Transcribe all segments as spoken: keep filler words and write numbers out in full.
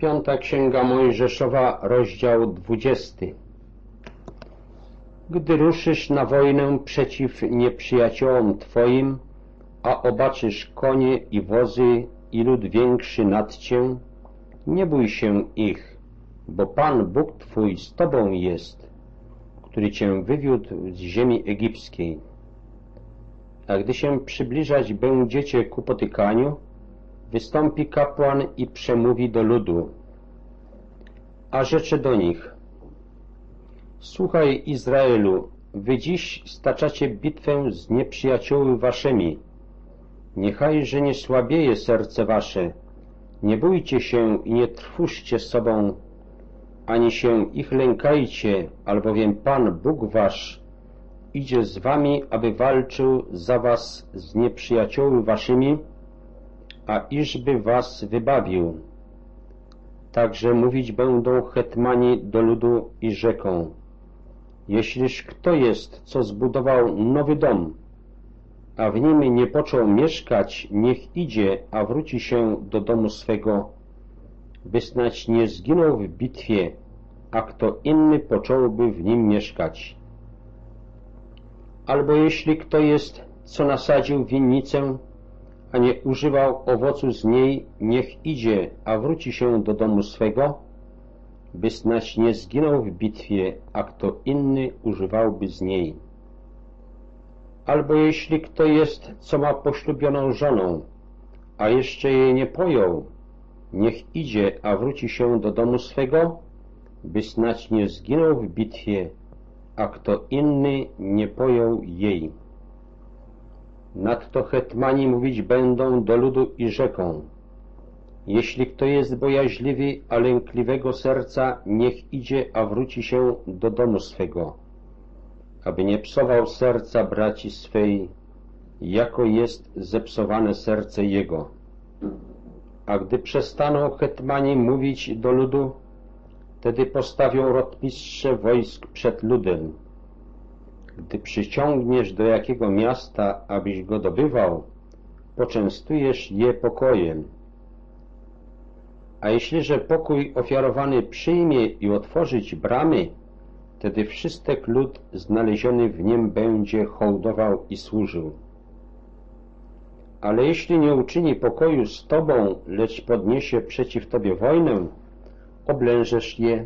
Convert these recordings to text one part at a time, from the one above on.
Piąta Księga Mojżeszowa, rozdział dwudziesty. Gdy ruszysz na wojnę przeciw nieprzyjaciołom Twoim, a obaczysz konie i wozy i lud większy nad Cię, nie bój się ich, bo Pan Bóg Twój z Tobą jest, który Cię wywiódł z ziemi egipskiej. A gdy się przybliżać będziecie ku potykaniu, wystąpi kapłan i przemówi do ludu. A rzecze do nich: Słuchaj, Izraelu, wy dziś staczacie bitwę z nieprzyjaciółmi waszymi. Niechajże nie słabieje serce wasze, nie bójcie się i nie trwóżcie sobą, ani się ich lękajcie, albowiem Pan Bóg wasz idzie z wami, aby walczył za was z nieprzyjaciółmi waszymi, a iżby was wybawił. Także mówić będą hetmani do ludu i rzeką: Jeśliż kto jest, co zbudował nowy dom, a w nim nie począł mieszkać, niech idzie, a wróci się do domu swego, by snać nie zginął w bitwie, a kto inny począłby w nim mieszkać. Albo jeśli kto jest, co nasadził winnicę, a nie używał owocu z niej, niech idzie, a wróci się do domu swego, by snać nie zginął w bitwie, a kto inny używałby z niej. Albo jeśli kto jest, co ma poślubioną żoną, a jeszcze jej nie pojął, niech idzie, a wróci się do domu swego, by snać nie zginął w bitwie, a kto inny nie pojął jej. Nadto hetmani mówić będą do ludu i rzeką: Jeśli kto jest bojaźliwy, a lękliwego serca, niech idzie, a wróci się do domu swego, aby nie psował serca braci swej, jako jest zepsowane serce jego. A gdy przestaną hetmani mówić do ludu, wtedy postawią rotmistrze wojsk przed ludem. Gdy przyciągniesz do jakiego miasta, abyś go dobywał, poczęstujesz je pokojem. A jeśliże pokój ofiarowany przyjmie i otworzyć bramy, wtedy wszystek lud znaleziony w nim będzie hołdował i służył. Ale jeśli nie uczyni pokoju z Tobą, lecz podniesie przeciw Tobie wojnę, oblężesz je,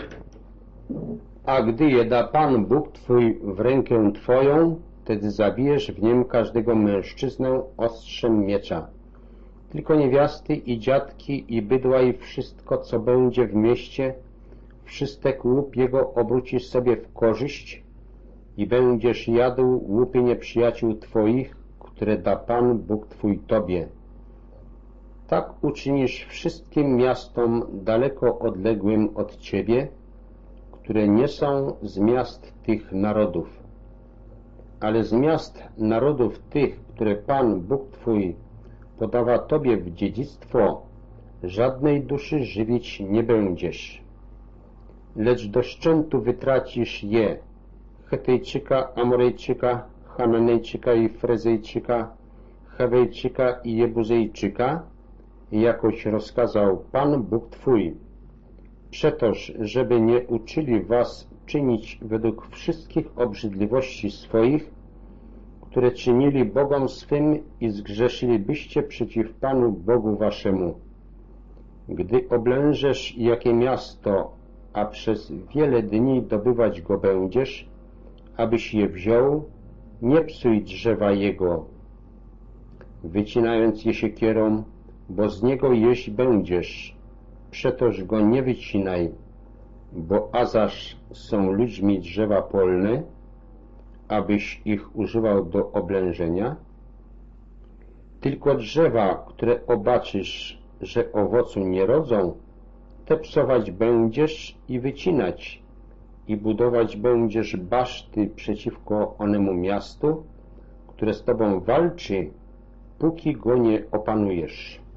a gdy je da Pan Bóg Twój w rękę Twoją, wtedy zabijesz w nim każdego mężczyznę ostrzem miecza. Tylko niewiasty i dziadki i bydła i wszystko, co będzie w mieście, wszystek łup jego obrócisz sobie w korzyść i będziesz jadł łupy nieprzyjaciół Twoich, które da Pan Bóg Twój Tobie. Tak uczynisz wszystkim miastom daleko odległym od Ciebie, które nie są z miast tych narodów. Ale z miast narodów tych, które Pan Bóg Twój podawa Tobie w dziedzictwo, żadnej duszy żywić nie będziesz. Lecz do szczętu wytracisz je, Chetejczyka, Amorejczyka, Hananejczyka i Frezejczyka, Hewejczyka i Jebuzejczyka, jakoś rozkazał Pan Bóg Twój, przetoż, żeby nie uczyli was czynić według wszystkich obrzydliwości swoich, które czynili bogom swym i zgrzeszylibyście przeciw Panu Bogu waszemu. Gdy oblężesz jakie miasto, a przez wiele dni dobywać go będziesz, abyś je wziął, nie psuj drzewa jego, wycinając je siekierą, bo z niego jeść będziesz, przetoż go nie wycinaj, bo azaż są ludźmi drzewa polne, abyś ich używał do oblężenia. Tylko drzewa, które obaczysz, że owocu nie rodzą, te psować będziesz i wycinać, i budować będziesz baszty przeciwko onemu miastu, które z tobą walczy, póki go nie opanujesz.